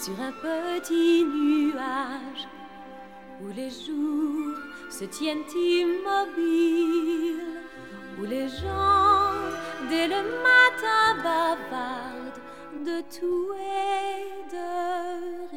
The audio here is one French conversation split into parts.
sur un petit nuage où les jours se tiennent immobiles, où les gens dès le matin bavardent de tout et de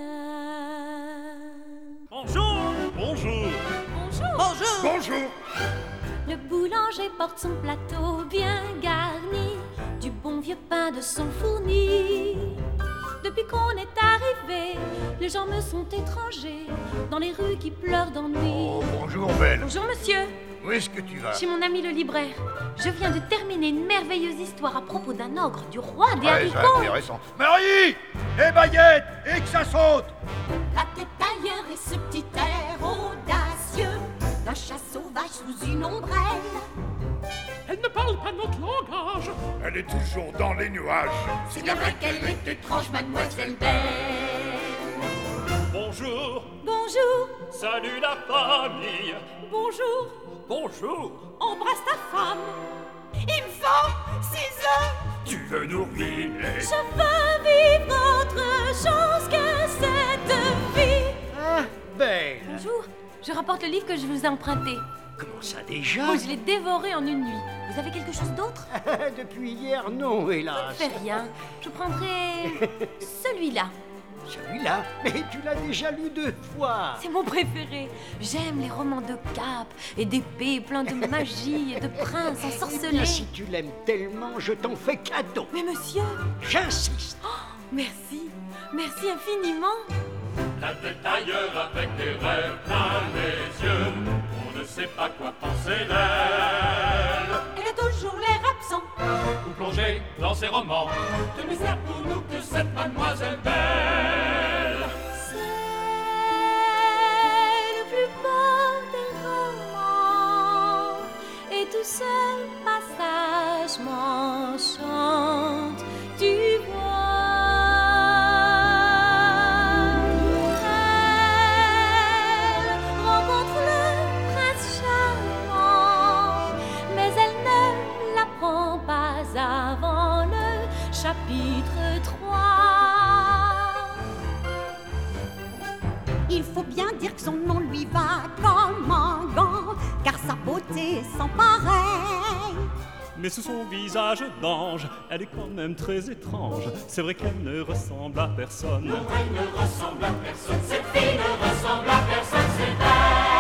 rien. Bonjour. Bonjour. Bonjour. Bonjour. Bonjour. Le boulanger porte son plateau bien garni, du bon vieux pain de son fourni. Depuis qu'on est arrivé, les gens me sont étrangers, dans les rues qui pleurent d'ennui. Oh, bonjour, belle. Bonjour, monsieur. Où est-ce que tu vas? Chez mon ami le libraire. Je viens de terminer une merveilleuse histoire à propos d'un ogre du roi des Ouais, haricots. c'est intéressant. Marie! Les baguettes! Et que ça saute! La tête ailleurs et ce petit air audacieux d'un chat sauvage sous une ombrelle. Elle ne parle pas notre langage. Elle est toujours dans les nuages. C'est bien vrai qu'elle est étrange, mademoiselle Belle. Bonjour. Bonjour. Salut la famille. Bonjour. Bonjour. Embrasse ta femme. Il me faut 6 heures. Tu veux nous ruiner? Je veux vivre autre chose que cette vie. Ah, belle. Bonjour. Je rapporte le livre que je vous ai emprunté. Comment ça déjà? Oh, je l'ai dévoré en une nuit. Vous avez quelque chose d'autre? Depuis hier, non, hélas. Fais rien. Je prendrai celui-là. Celui-là? Mais tu l'as déjà lu 2 fois. C'est mon préféré. J'aime les romans de cap et d'épées pleins de magie et de princes Eh bien, ensorcelés. si tu l'aimes tellement, je t'en fais cadeau. Mais monsieur, J'insiste. merci. Merci infiniment. La tête ailleurs avec des rêves plein les yeux. On ne sait pas quoi penser d'elle. Elle a toujours l'air absent. Vous plongez dans ces romans de misère pour nous que cette mademoiselle belle. C'est le plus beau des romans et tout seul passage m'enchante. Tu vois, elle rencontre le prince charmant, mais elle ne l'apprend pas avant le chapitre 3. Il faut bien dire que son nom lui va comme un gant, car sa beauté est sans pareil. Mais sous son visage d'ange, elle est quand même très étrange. C'est vrai qu'elle ne ressemble à personne. Non, elle ne ressemble à personne. Cette fille ne ressemble à personne, c'est belle.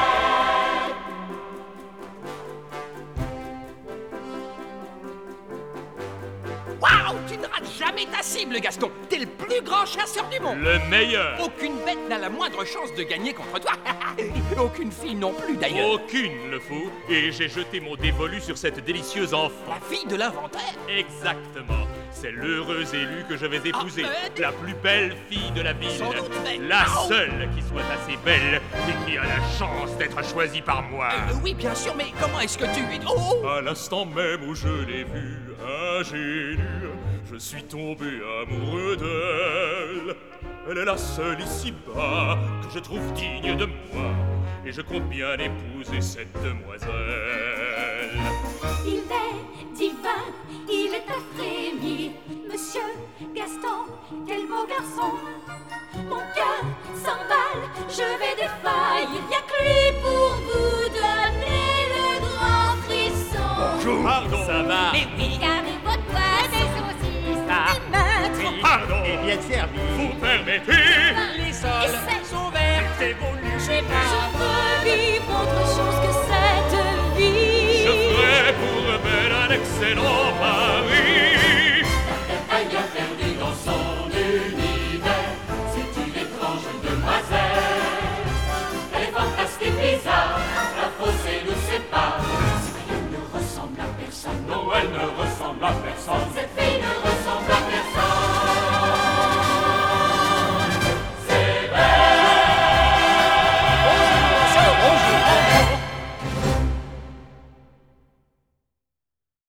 Waouh, tu ne rates jamais ta cible, Gaston. T'es le plus grand chasseur du monde. Le meilleur. Aucune bête n'a la moindre chance de gagner contre toi. Aucune fille non plus, d'ailleurs. Aucune, le fou. Et j'ai jeté mon dévolu sur cette délicieuse enfant. La fille de l'inventaire. Exactement. C'est l'heureuse élue que je vais épouser. mais- La plus belle fille de la ville. Sans doute, mais- La Oh. seule qui soit assez belle et qui a la chance d'être choisie par moi. Oui, bien sûr, mais comment est-ce que tu es... Oh, À l'instant même où je l'ai vue, ingénue, je suis tombé amoureux d'elle. Elle est la seule ici-bas que je trouve digne de moi, et je compte bien épouser cette demoiselle. Il est divin, il est à frémir. Monsieur Gaston, quel beau garçon. Mon cœur s'emballe, je vais défaillir. Y'a que lui pour vous donner le grand frisson. Bonjour! Pardon, ça va. mais oui. Regardez votre poisson, Ah, des maîtres. oui. Pardon, Et bien servi. vous permettez? Les sols sont verts. C'est voulu. Je veux vivre autre chose que cette vie. Je ferai pour belle un excellent